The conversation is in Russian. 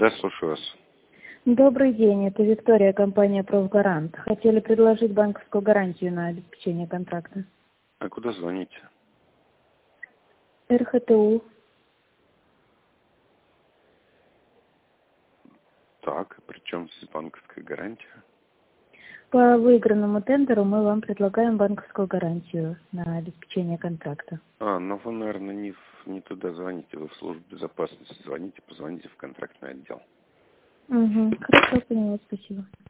Да, слушаю вас. Добрый день, это Виктория, компания «Профгарант». Хотели предложить банковскую гарантию на обеспечение контракта. А куда звоните? РХТУ. Так, причем здесь банковская гарантия? По выигранному тендеру мы вам предлагаем банковскую гарантию на обеспечение контракта. Ну вы, наверное, не туда звоните, вы в службу безопасности звоните, позвоните в контрактный отдел. Угу. Хорошо, поняла, спасибо.